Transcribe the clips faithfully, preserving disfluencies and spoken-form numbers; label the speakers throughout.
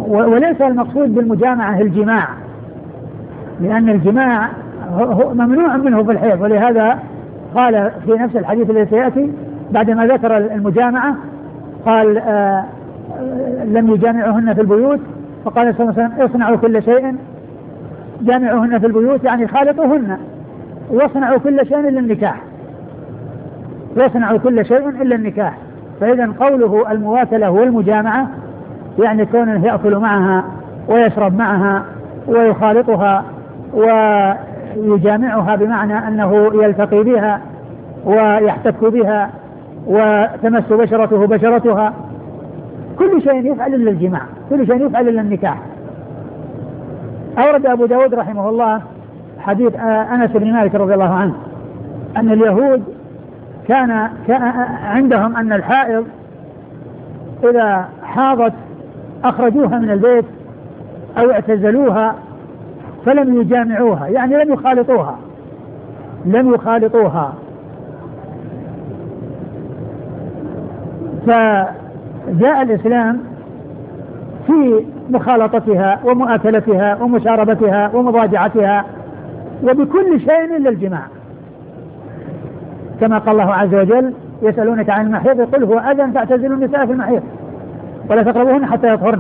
Speaker 1: وليس المقصود بالمجامعة الجماع، لأن الجماع هو ممنوع منه في الحيض، ولهذا قال في نفس الحديث الذي سيأتي بعدما ذكر المجامعة قال آه لم يجامعهن في البيوت، فقال صلى الله عليه وسلم اصنعوا كل شيء، جامعوهن في البيوت يعني خالطوهن، واصنعوا كل شيء إلا النكاح، واصنعوا كل شيء إلا النكاح. فإذا قوله المواكلة والمجامعة يعني كونه يأكل معها ويشرب معها ويخالطها ويجامعها، بمعنى أنه يلتقي بها ويحتك بها وتمس بشرته بشرتها، كل شيء يفعل إلا الجماع، كل شيء يفعل إلا النكاح. أورد أبو داود رحمه الله حديث أنس بن مالك رضي الله عنه أن اليهود كان, كان عندهم أن الحائض إذا حاضت أخرجوها من البيت أو اعتزلوها فلم يجامعوها، يعني لم يخالطوها لم يخالطوها فجاء الإسلام في مخالطتها ومؤاكلتها ومشاربتها ومضاجعتها وبكل شيء إلا الجماع، كما قال الله عز وجل يسألونك عن المحيض قل هو أذى فاعتزلوا النساء في المحيض ولا تقربوهن حتى يطهرن.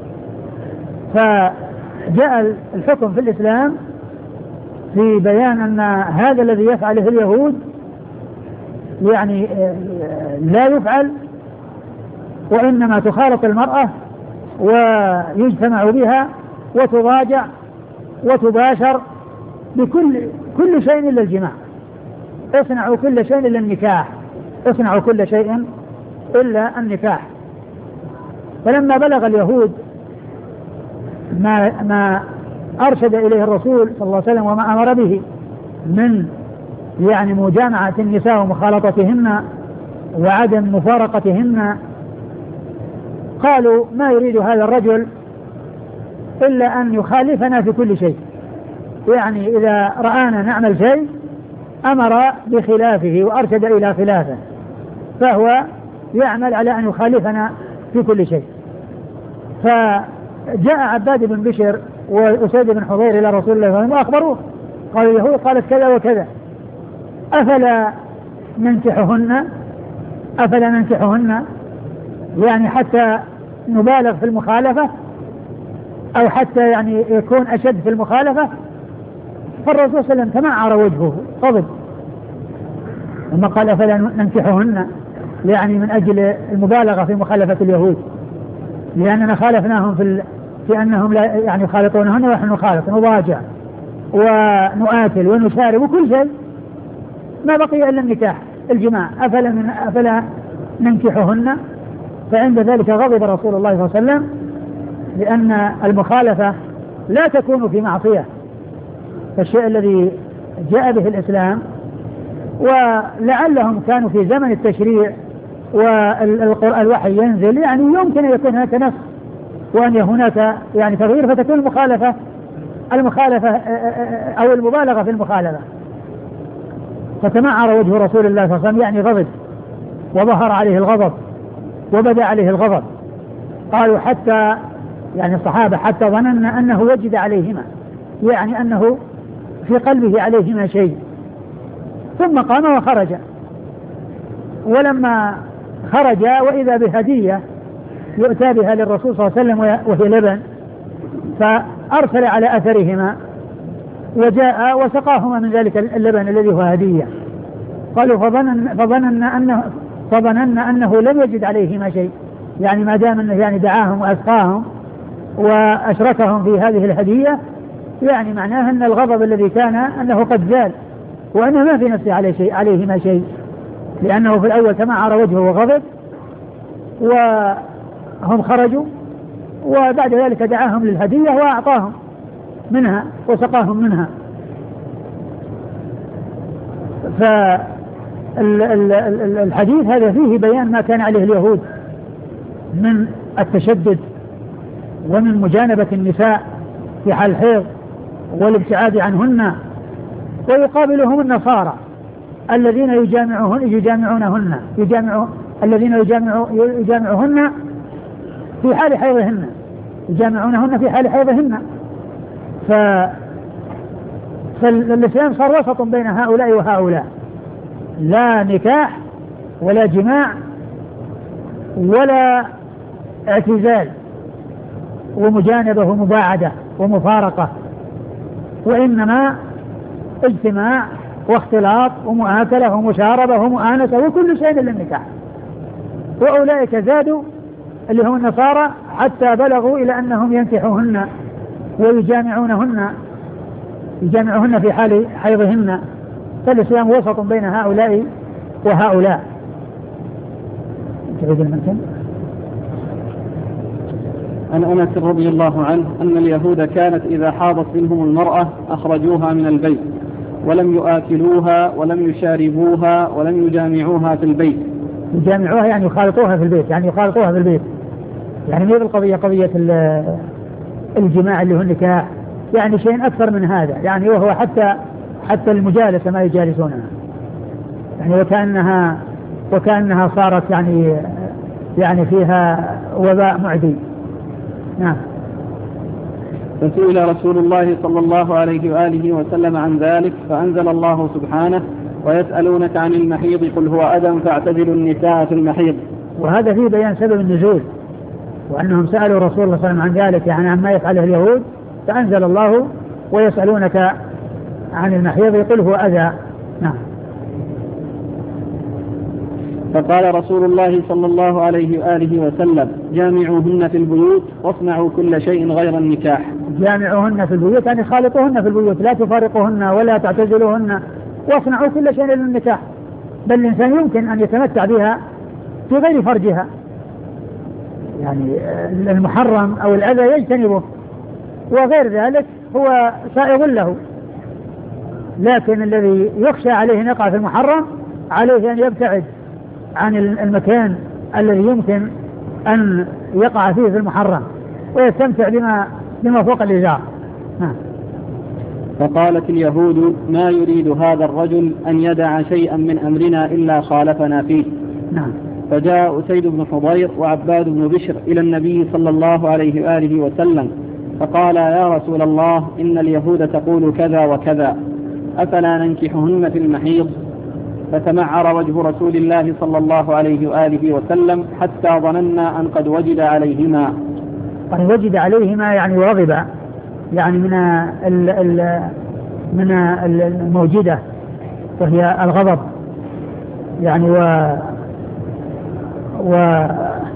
Speaker 1: فجاء الحكم في الإسلام في بيان أن هذا الذي يفعله اليهود يعني لا يفعل، وإنما تخالط المرأة ويجتمع بها وتضاجع وتباشر بكل كل شيء إلا الجماع. اصنعوا كل شيء إلا النكاح، اصنعوا كل شيء إلا النكاح. فلما بلغ اليهود ما, ما أرشد إليه الرسول صلى الله عليه وسلم وما أمر به من يعني مجامعة النساء ومخالطتهن وعدم مفارقتهن، قالوا ما يريد هذا الرجل إلا أن يخالفنا في كل شيء، يعني إذا رآنا نعمل شيء أمر بخلافه وأرشد إلى خلافه، فهو يعمل على أن يخالفنا في كل شيء. فجاء عباد بن بشر وأسيد بن حضير إلى رسول الله صلى الله عليه وسلم وأخبروه، قالوا اليهود قالت كذا وكذا، أفلا ننكحهن أفلا ننكحهن يعني حتى نبالغ في المخالفة أو حتى يعني يكون أشد في المخالفة. فالرسول صلى الله عليه وسلم تمعر وجهه غضب لما قال أفلا ننكحهن، يعني من أجل المبالغة في مخالفة اليهود، لأننا خالفناهم في, ال... في أنهم لا يعني يخالطونهن ونحن نخالط نضاجع ونؤكل ونشارب وكل شيء، ما بقي إلا النكاح الجماع، أفلا, من... أفلا ننكحهن. فعند ذلك غضب رسول الله صلى الله عليه وسلم، لأن المخالفة لا تكون في معصية، فالشيء الذي جاء به الإسلام، ولعلهم كانوا في زمن التشريع والوحي ينزل يعني يمكن أن يكون هناك نص وأن هناك يعني تغيير فتكون المخالفة المخالفة أو المبالغة في المخالفة. فتمعر وجه رسول الله صلى الله عليه وسلم يعني غضب وظهر عليه الغضب وبدا عليه الغضب. قالوا حتى يعني الصحابة حتى ظننا أنه وجد عليهما، يعني أنه في قلبه عليهما شيء، ثم قام وخرج. ولما خرج وإذا بهدية يؤتى بها للرسول صلى الله عليه وسلم وهي لبن، فأرسل على أثرهما وجاء وسقاهما من ذلك اللبن الذي هو هدية. قالوا فظننا فظنن أنه, فظنن أنه لم يجد عليهما شيء، يعني ما دام أنه يعني دعاهم وأسقاهم وأشركهم في هذه الهدية، يعني معناه أن الغضب الذي كان أنه قد زال وأنه ما في نفسه عليه شيء عليهما شيء، لأنه في الأول تمعر وجهه وغضب وهم خرجوا، وبعد ذلك دعاهم للهدية وأعطاهم منها وسقاهم منها. فالحديث هذا فيه بيان ما كان عليه اليهود من التشدد ومن مجانبة النساء في حال الحيض والابتعاد عنهن، ويقابلهم النصارى الذين يجامعهن يجامعونهن يجامع الذين يجامع يجامعهن في حال حيضهن، يجامعونهن في حال حيضهن. ف... فالإسلام صار وسط بين هؤلاء وهؤلاء، لا نكاح ولا جماع ولا اعتزال ومجانبة ومباعدة ومفارقة، وإنما اجتماع واختلاط ومؤاكلة ومشاربة ومؤانسة وكل شيء إلا النكاح. وأولئك زادوا اللي هم النصارى حتى بلغوا إلى أنهم ينكحوهن ويجامعونهن يجامعوهن في حال حيضهن. فالإسلام وسط بين هؤلاء وهؤلاء. تعيد المنكن
Speaker 2: عن أنس رضي الله عنه أن اليهود كانت إذا حاضت منهم المرأة أخرجوها من البيت ولم يؤكلوها ولم يشاربوها ولم يجامعوها في البيت.
Speaker 1: يجامعوها يعني يخالطوها في البيت، يعني يخالطوها في البيت، يعني مو بالقضية قضية الجماع اللي هو النكاح، يعني شيء أكثر من هذا، يعني وهو حتى حتى المجالسة ما يجالسونها، يعني وكأنها وكأنها صارت يعني يعني فيها وباء معدي. نعم.
Speaker 2: فسئل رسول الله صلى الله عليه وآله وسلم عن ذلك فأنزل الله سبحانه ويسألونك عن المحيض قل هو أذى فاعتزلوا النساء في المحيض.
Speaker 1: وهذا فيه بيان سبب النزول، وأنهم سألوا رسول الله صلى الله عليه وسلم عن ذلك، يعني عما يفعله اليهود، فأنزل الله ويسألونك عن المحيض قل هو أذى. نعم.
Speaker 2: فقال رسول الله صلى الله عليه وآله وسلم جامعوهن في البيوت واصنعوا كل شيء غير النكاح.
Speaker 1: جامعوهن في البيوت يعني خالطوهن في البيوت، لا تفارقوهن ولا تعتزلوهن، واصنعوا كل شيء للنكاح. بل الإنسان يمكن أن يتمتع بها في غير فرجها، يعني المحرم أو الأذى يجتنبه، وغير ذلك هو سائغ له. لكن الذي يخشى عليه أن يقع في المحرم عليه أن يبتعد عن المكان الذي يمكن أن يقع فيه في المحرم ويستمتع بما بما فوق الإزار.
Speaker 2: فقالت اليهود ما يريد هذا الرجل أن يدع شيئا من أمرنا إلا خالفنا فيه.
Speaker 1: نعم.
Speaker 2: فجاء أسيد بن حضير وعباد بن بشر إلى النبي صلى الله عليه وآله وسلم فقال يا رسول الله إن اليهود تقول كذا وكذا أفلا ننكحهن في المحيض؟ فتمعر وجه رسول الله صلى الله عليه وآله وسلم حتى ظننا أن قد وجد عليهما.
Speaker 1: قد وجد عليهما يعني وغضب، يعني من ال ال من الموجدة وهي الغضب، يعني و و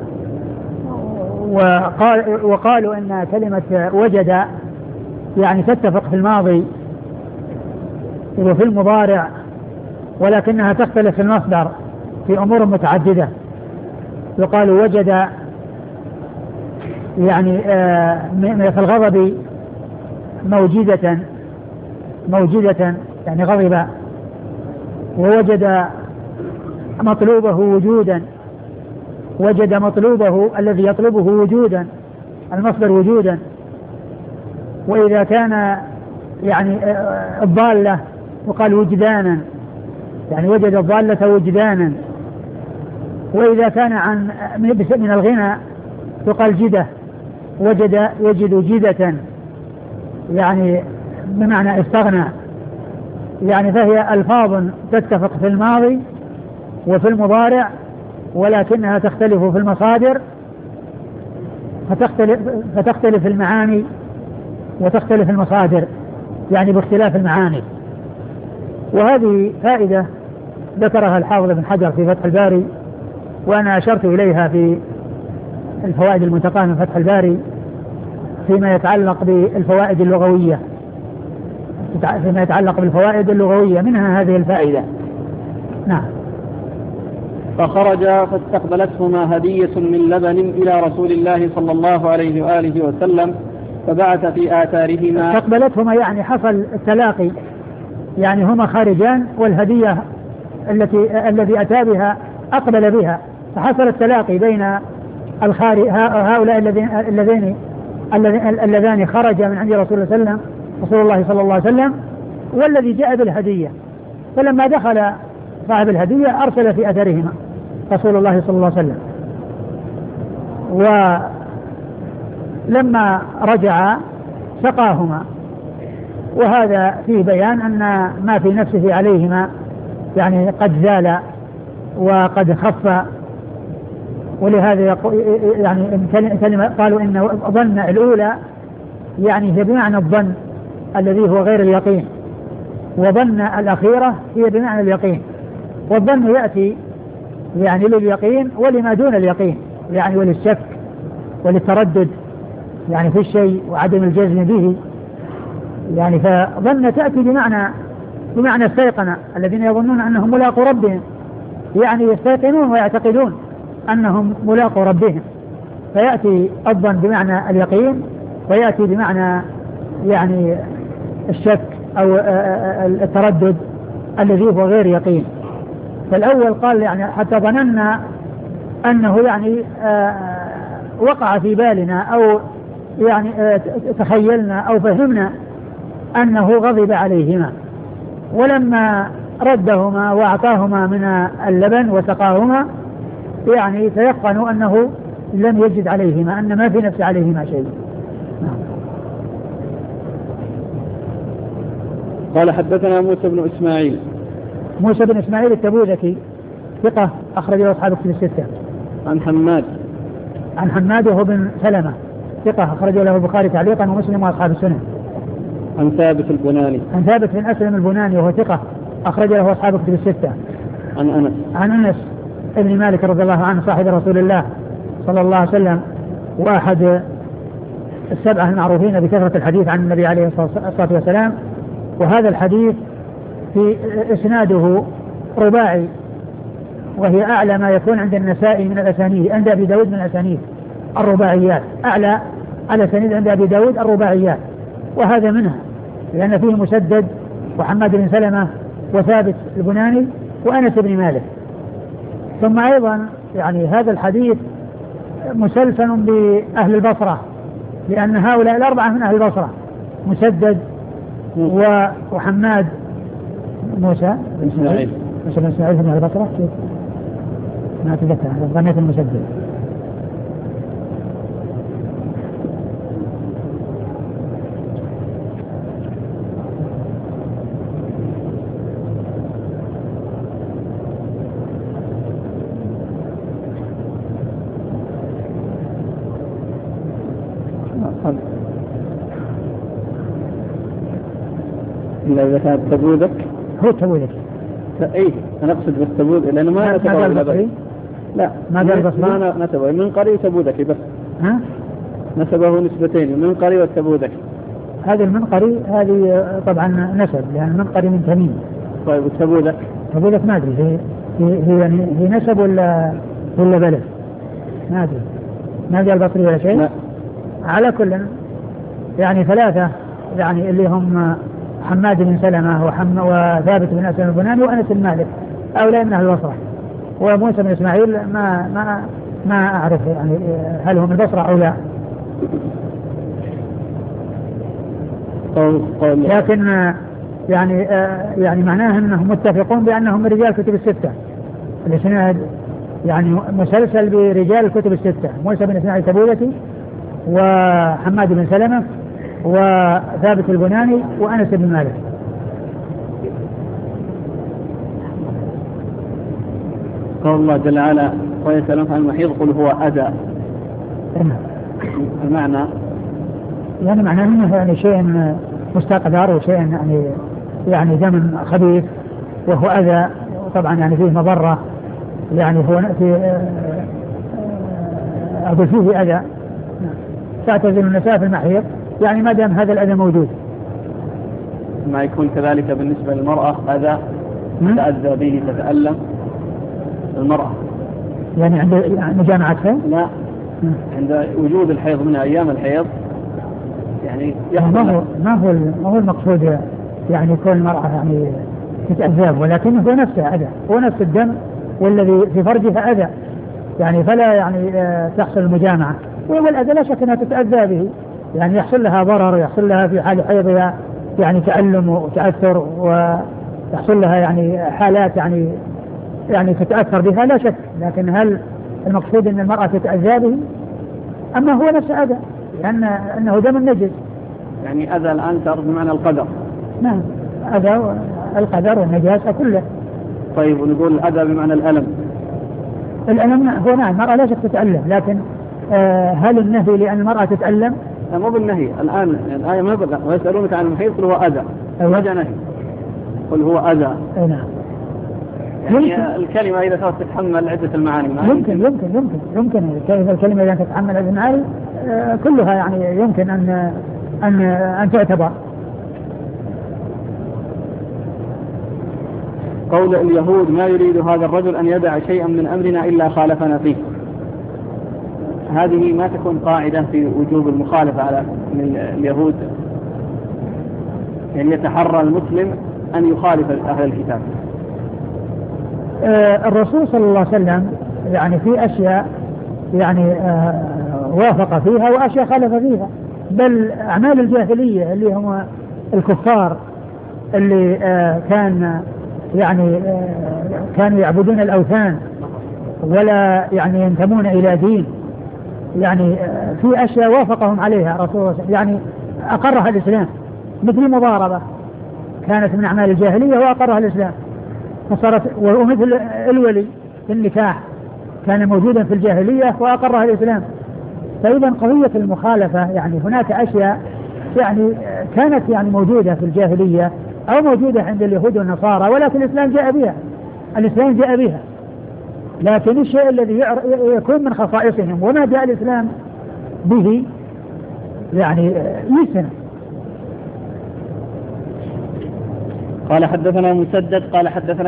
Speaker 1: وقال وقالوا إن كلمة وجد يعني تتفق في الماضي وفي المضارع، ولكنها تختلف في المصدر في أمور متعددة. يقال وجد يعني في الغضب موجدة موجدة يعني غضب، ووجد مطلوبه وجودا، وجد مطلوبه الذي يطلبه وجودا، المصدر وجودا. وإذا كان يعني الضالة وقال وجدانا، يعني وجد الضالة وجدانا. وإذا كان عن من الغنى يقال جدة، وجد يجد جدة، يعني بمعنى استغنى. يعني فهي ألفاظ تتفق في الماضي وفي المضارع، ولكنها تختلف في المصادر، فتختلف, فتختلف المعاني وتختلف المصادر، يعني باختلاف المعاني. وهذه فائدة ذكرها الحافظ ابن حجر في فتح الباري، وأنا أشرت إليها في الفوائد المنتقاة من فتح الباري فيما يتعلق بالفوائد اللغوية، فيما يتعلق بالفوائد اللغوية منها هذه الفائدة. نعم.
Speaker 2: فخرج فاستقبلتهما هدية من لبن إلى رسول الله صلى الله عليه وآله وسلم فبعث في آثارهما.
Speaker 1: استقبلتهما يعني حصل التلاقي، يعني هما خارجان والهدية التي الذي أتى بها أقبل بها، فحصل التلاقي بين الخارج هؤلاء الذين الذين اللذان خرج من عند رسول الله صلى الله عليه وسلم رسول الله صلى الله عليه وسلم والذي جاء بالهدية. فلما دخل صاحب الهدية أرسل في أثرهما رسول الله صلى الله عليه وسلم. لما رجع سقاهما، وهذا فيه بيان أن ما في نفسه عليهما يعني قد زال وقد خف. ولهذا يعني كلمة قالوا إن ظن الأولى يعني هي بمعنى الظن الذي هو غير اليقين، وظن الأخيرة هي بمعنى اليقين. والظن يأتي يعني لليقين ولما دون اليقين، يعني وللشك وللتردد يعني في الشيء وعدم الجزم به. يعني فظن تأتي بمعنى بمعنى استيقن، الذين يظنون أنهم ملاقوا ربهم، يعني يستيقنون ويعتقدون أنهم ملاقوا ربهم، فيأتي الظن بمعنى اليقين، ويأتي بمعنى يعني الشك أو التردد الذي هو غير يقين. فالأول قال يعني حتى ظننا أنه يعني وقع في بالنا أو يعني تخيلنا أو فهمنا أنه غضب عليهما، ولما ردهما وأعطاهما من اللبن وسقاهما يعني تيقنوا أنه لم يجد عليهما، أن ما في نفس عليهما شيء.
Speaker 2: قال حدثنا موسى بن إسماعيل.
Speaker 1: موسى بن إسماعيل التبوذكي ثقة أخرج له أصحاب الكتب الستة.
Speaker 2: عن حماد.
Speaker 1: عن حماد وهو بن سلمة ثقة أخرج له البخاري تعليقا ومسلم وأصحاب السنن.
Speaker 2: عن ثابت البناني.
Speaker 1: عن ثابت بن أسلم البناني وهو ثقة أخرج له أصحاب الكتب الستة.
Speaker 2: عن أنس.
Speaker 1: عن أنس ابن مالك رضي الله عنه صاحب رسول الله صلى الله عليه وسلم، وأحد السبعة المعروفين بكثرة الحديث عن النبي عليه الصلاة والسلام. وهذا الحديث في إسناده رباعي، وهي أعلى ما يكون عند النسائي من الأسانيد، عند أبي داود من الأسانيد الرباعيات، أعلى على سنيد عند أبي داود الرباعيات، وهذا منها، لأن فيه مسدد وحماد بن سلمة وثابت البناني وأنس بن مالك. ثم أيضا يعني هذا الحديث مسلسل بأهل البصرة، لأن هؤلاء الأربعة من أهل البصرة، مسدد وحماد موسى بن إسماعيل موسى بن إسماعيل من أهل البصرة، ما أتذكر ظنيت المسدد.
Speaker 2: إلا إذا كانت تبوذك
Speaker 1: هو تبوذك.
Speaker 2: إيه أنا أقصد بالتبوذ لأنه ما نتبوذ البصري. لا ما قال البصري، ما نتبوذ من قري تبوذك بس.
Speaker 1: ها
Speaker 2: نسبه نسبتين، من قري والتبوذك.
Speaker 1: هذه المنقري هذه طبعا نسب، لأن المنقري من تميم.
Speaker 2: طيب والتبوذك؟
Speaker 1: تبوذك ما أدري هي هي يعني هي نسب ولا ولا بلد، ما أدري، ما قال البصري ولا شيء.
Speaker 2: لا.
Speaker 1: على كل يعني ثلاثة يعني اللي هم حماد بن سلمة وحم وثابت بن أسلم البناني وأنس بن مالك، هؤلاء من أهل البصرة. وموسى بن إسماعيل ما ما ما أعرف يعني هل هو من البصرة أو لا، لكن يعني يعني معناه أنهم متفقون بأنهم من رجال الكتب الستة. الإسناد يعني مسلسل برجال الكتب الستة، موسى بن إسماعيل التبوذكي وحماد بن سلمة وثابت البناني وأنس بن مالك.
Speaker 2: قال الله جل وعلا ويسألونك عن المحيض قل هو أذى. المعنى
Speaker 1: يعني معناه انه يعني شيء مستقذر وشيء يعني يعني دم خبيث وهو أذى، وطبعا يعني فيه مضرة، يعني هو في أقول فيه أذى. تعتزل النساء في المحيض يعني ما دام هذا الأذى موجود.
Speaker 2: ما يكون كذلك بالنسبة للمرأة أذى تتأذى به تتألم المرأة
Speaker 1: يعني عند مجامعتها؟
Speaker 2: لا، عند وجود الحيض من أيام الحيض يعني
Speaker 1: ما هو ما هو ما هو المقصود يعني يكون المرأة يعني تتأذى، ولكن هو نفسه أذى، هو نفس الدم والذي في فرجها أذى، يعني فلا يعني تحصل المجامعة. والأذى لا شك أنها تتأذى به، يعني يحصل لها ضرر ويحصل لها في حال حيضها يعني تألم وتأثر، ويحصل لها يعني حالات يعني يعني تتأثر بها لا شك. لكن هل المقصود أن المرأة تتأذى به؟ أما هو نفس أذى، لأن أنه دم النجس.
Speaker 2: يعني أذى الآن صار بمعنى القدر.
Speaker 1: نعم أذى القدر والنجاسة كله.
Speaker 2: طيب ونقول الأذى بمعنى الألم.
Speaker 1: الألم هو نعم المرأة لا شك تتألم، لكن آه هل النهي لأن المرأة تتألم؟
Speaker 2: لا مو بالنهي الآن الآية ما بدأ ويسألونك عن المحيط قل هو أذى. ما جاء نهي قل هو أذى.
Speaker 1: نعم.
Speaker 2: يعني الكلمة إذا صارت تتحمل عدة المعاني.
Speaker 1: يمكن يمكن يمكن يمكن الكلمة إذا تتحمل عدة المعاني آه كلها يعني يمكن أن أن أن تعتبر.
Speaker 2: قول اليهود ما يريد هذا الرجل أن يدع شيئا من أمرنا إلا خالفنا فيه، هذه ما تكون قاعدة في وجوب المخالفة على من اليهود، يعني يتحرى المسلم أن يخالف أهل الكتاب.
Speaker 1: آه الرسول صلى الله عليه وسلم يعني في أشياء يعني آه وافق فيها وأشياء خالف فيها، بل أعمال الجاهلية اللي هم الكفار اللي آه كان يعني آه كانوا يعبدون الأوثان ولا يعني ينتمون إلى دين، يعني آه في أشياء وافقهم عليها رسول الله يعني أقرها الإسلام، مثل المضاربة كانت من أعمال الجاهلية وأقرها الإسلام فصارت، ومثل الولي في النكاح كان موجودا في الجاهلية وأقرها الإسلام. فإذا قضية المخالفة يعني هناك أشياء يعني كانت يعني موجودة في الجاهلية أو موجودة عند اليهود والنصارى، ولكن الإسلام جاء بها الإسلام جاء بها لكن الشيء الذي يكون من خصائصهم وما جاء الإسلام به يعني يسنى.
Speaker 2: قال حدثنا مسدد قال حدثنا